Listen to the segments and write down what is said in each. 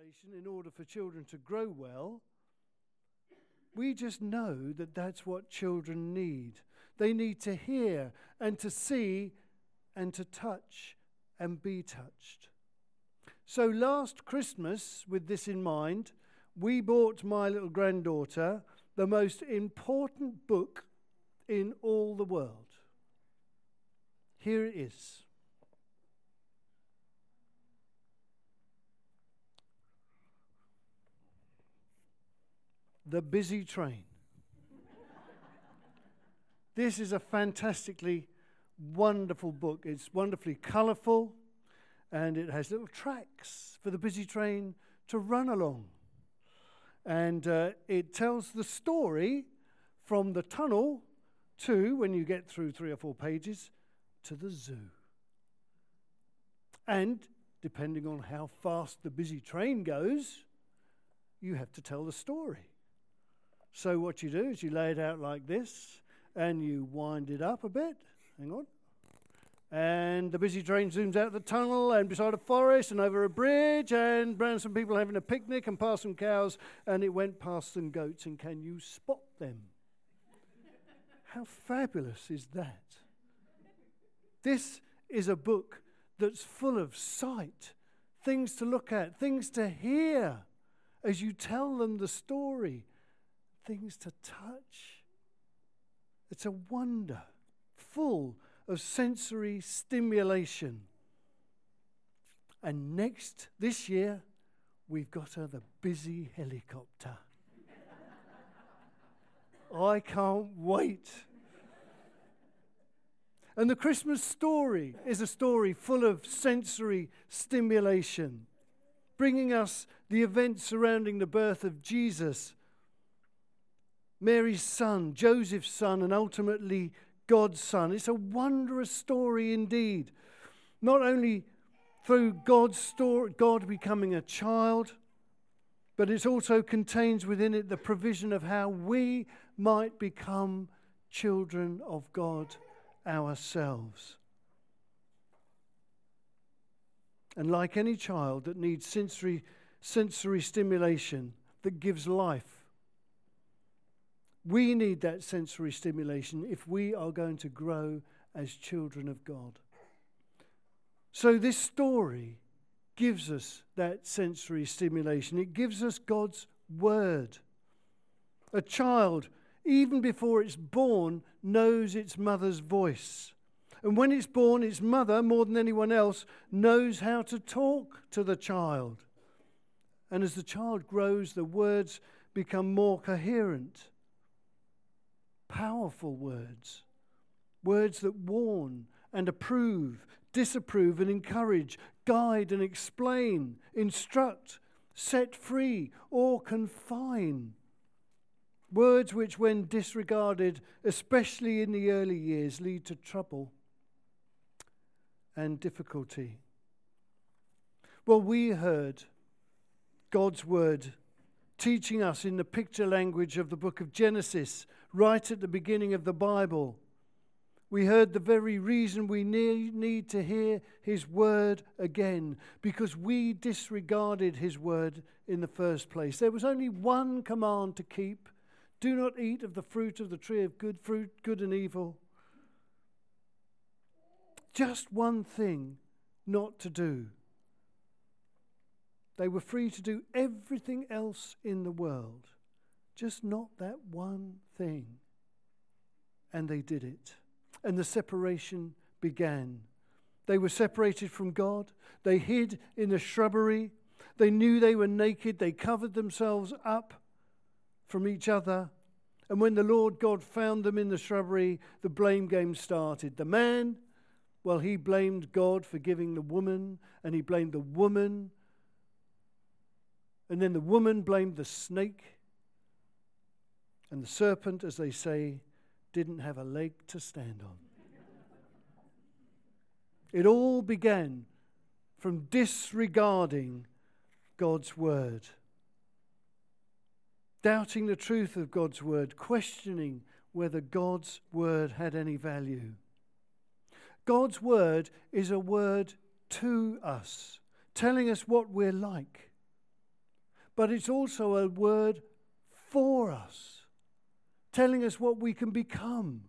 stimulation in order for children to grow well. We just know that that's what children need. They need to hear and to see and to touch and be touched. So last Christmas, with this in mind, we bought my little granddaughter the most important book in all the world. Here it is. The Busy Train. This is a fantastically wonderful book. It's wonderfully colourful, and it has little tracks for the busy train to run along. And it tells the story from the tunnel to, when you get through 3 or 4 pages, to the zoo. And depending on how fast the busy train goes, you have to tell the story. So what you do is you lay it out like this, and you wind it up a bit. Hang on. And the busy train zooms out the tunnel and beside a forest and over a bridge and around some people having a picnic and past some cows, and it went past some goats, and can you spot them? How fabulous is that? This is a book that's full of sight, things to look at, things to hear as you tell them the story, things to touch. It's a wonder, full of sensory stimulation. And this year, we've got her the busy helicopter. I can't wait. And the Christmas story is a story full of sensory stimulation, bringing us the events surrounding the birth of Jesus, Mary's son, Joseph's son, and ultimately God's son. It's a wondrous story indeed. Not only through God's story, God becoming a child, but it also contains within it the provision of how we might become children of God ourselves. And like any child that needs sensory stimulation that gives life, we need that sensory stimulation if we are going to grow as children of God. So this story gives us that sensory stimulation. It gives us God's word. A child, even before it's born, knows its mother's voice. And when it's born, its mother, more than anyone else, knows how to talk to the child. And as the child grows, the words become more coherent. Powerful words. Words that warn and approve, disapprove and encourage, guide and explain, instruct, set free or confine. Words which, when disregarded, especially in the early years, lead to trouble and difficulty. Well, we heard God's word teaching us in the picture language of the book of Genesis, right at the beginning of the Bible. We heard the very reason we need to hear his word again, because we disregarded his word in the first place. There was only one command to keep: do not eat of the fruit of the tree of good and evil. Just one thing not to do. They were free to do everything else in the world, just not that one thing. And they did it. And the separation began. They were separated from God. They hid in the shrubbery. They knew they were naked. They covered themselves up from each other. And when the Lord God found them in the shrubbery, the blame game started. The man, well, he blamed God for giving the woman, and he blamed the woman. And then the woman blamed the snake. And the serpent, as they say, didn't have a leg to stand on. It all began from disregarding God's word, doubting the truth of God's word, questioning whether God's word had any value. God's word is a word to us, telling us what we're like. but it's also a word for us, telling us what we can become.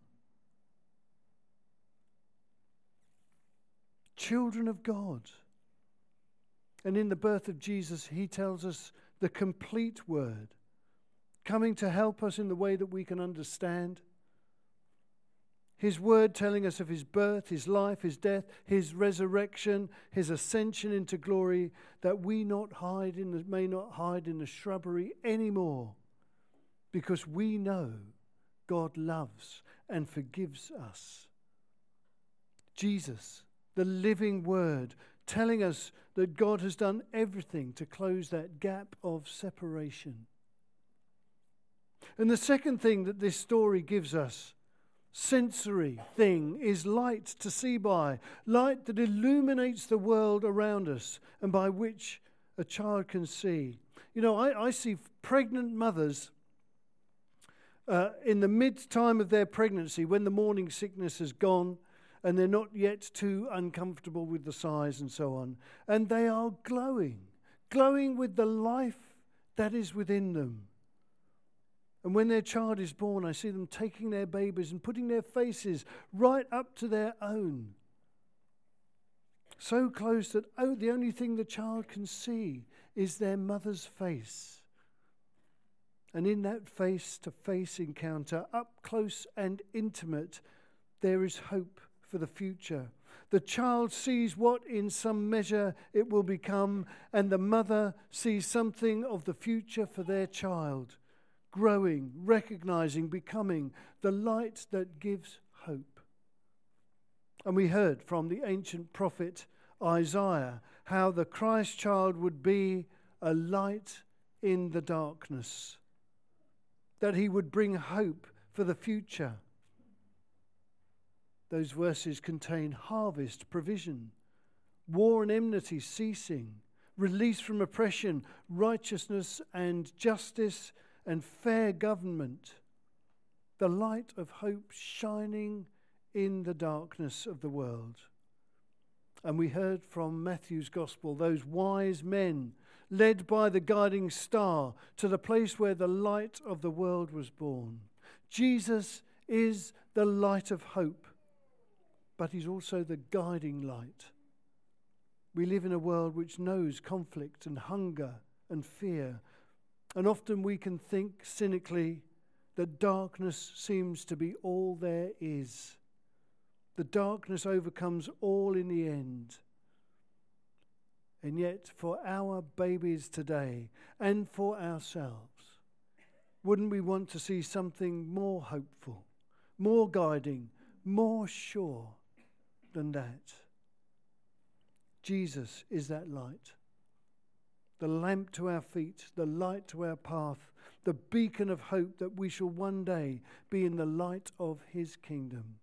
Children of God. And in the birth of Jesus, he tells us the complete word, coming to help us in the way that we can understand. His word telling us of his birth, his life, his death, his resurrection, his ascension into glory, that we may not hide in the shrubbery anymore, because we know God loves and forgives us. Jesus, the living word, telling us that God has done everything to close that gap of separation. And the second thing that this story gives us, sensory thing, is light to see by. Light that illuminates the world around us and by which a child can see. You know, I see pregnant mothers in the mid-time of their pregnancy, when the morning sickness has gone and they're not yet too uncomfortable with the size and so on. And they are glowing with the life that is within them. And when their child is born, I see them taking their babies and putting their faces right up to their own. So close that the only thing the child can see is their mother's face. And in that face-to-face encounter, up close and intimate, there is hope for the future. The child sees what in some measure it will become, and the mother sees something of the future for their child, growing, recognizing, becoming the light that gives hope. And we heard from the ancient prophet Isaiah how the Christ child would be a light in the darkness, that he would bring hope for the future. Those verses contain harvest, provision, war and enmity ceasing, release from oppression, righteousness and justice and fair government, the light of hope shining in the darkness of the world. And we heard from Matthew's Gospel those wise men led by the guiding star to the place where the light of the world was born. Jesus is the light of hope, but he's also the guiding light. We live in a world which knows conflict and hunger and fear, and often we can think cynically that darkness seems to be all there is. The darkness overcomes all in the end. And yet, for our babies today and for ourselves, wouldn't we want to see something more hopeful, more guiding, more sure than that? Jesus is that light, the lamp to our feet, the light to our path, the beacon of hope that we shall one day be in the light of his kingdom.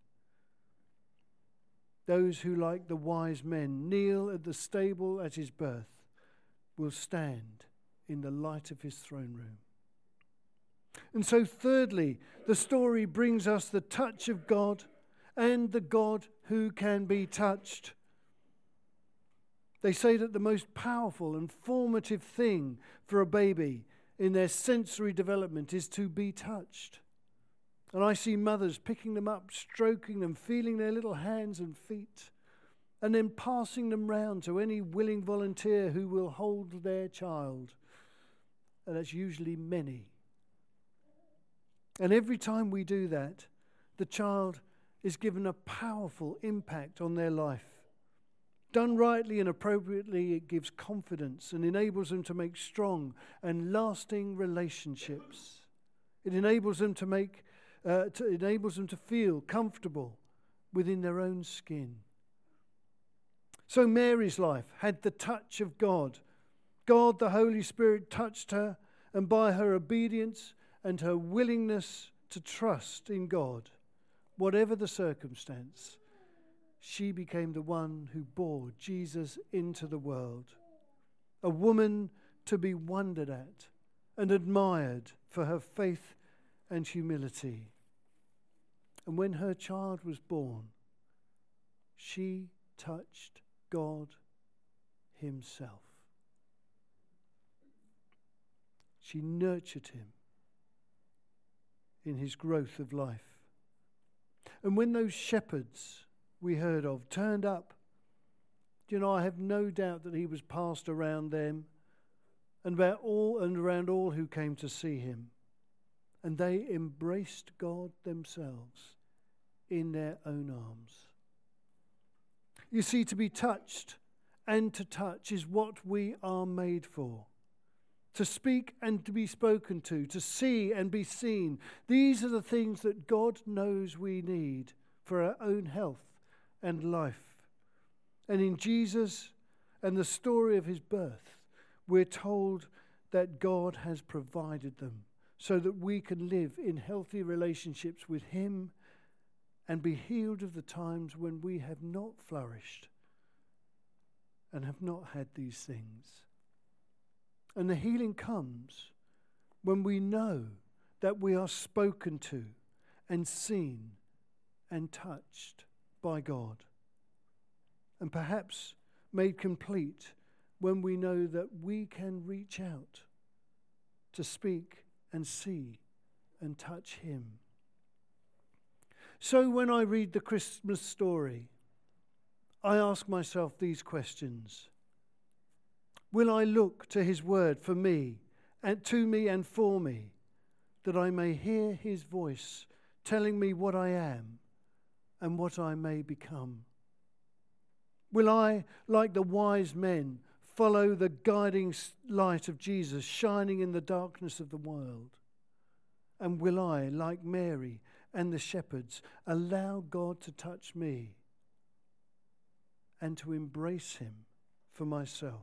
Those who, like the wise men, kneel at the stable at his birth will stand in the light of his throne room. And so thirdly, the story brings us the touch of God and the God who can be touched. They say that the most powerful and formative thing for a baby in their sensory development is to be touched. And I see mothers picking them up, stroking them, feeling their little hands and feet, and then passing them round to any willing volunteer who will hold their child. And that's usually many. And every time we do that, the child is given a powerful impact on their life. Done rightly and appropriately, it gives confidence and enables them to make strong and lasting relationships. It enables them to feel comfortable within their own skin. So Mary's life had the touch of God. God, the Holy Spirit, touched her, and by her obedience and her willingness to trust in God, whatever the circumstance, she became the one who bore Jesus into the world. A woman to be wondered at and admired for her faith and humility. And when her child was born, she touched God himself. She nurtured him in his growth of life. And when those shepherds we heard of turned up, I have no doubt that he was passed around them and around all who came to see him. And they embraced God themselves in their own arms. You see, to be touched and to touch is what we are made for. To speak and to be spoken to see and be seen. These are the things that God knows we need for our own health and life. And in Jesus and the story of his birth, we're told that God has provided them so that we can live in healthy relationships with him and be healed of the times when we have not flourished and have not had these things. And the healing comes when we know that we are spoken to and seen and touched by God. And perhaps made complete when we know that we can reach out to speak and see and touch him. So when I read the Christmas story, I ask myself these questions. Will I look to his word for me and to me and for me, that I may hear his voice telling me what I am and what I may become? Will I, like the wise men, follow the guiding light of Jesus shining in the darkness of the world? And will I, like Mary and the shepherds, allow God to touch me and to embrace him for myself?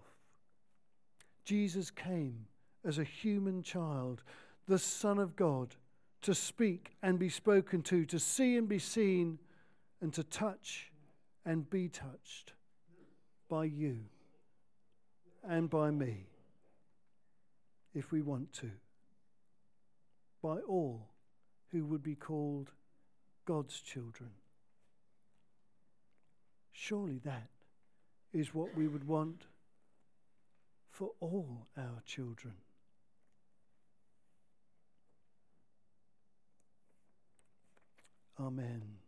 Jesus came as a human child, the Son of God, to speak and be spoken to see and be seen, and to touch and be touched by you and by me, if we want to, by all who would be called God's children. Surely that is what we would want for all our children. Amen.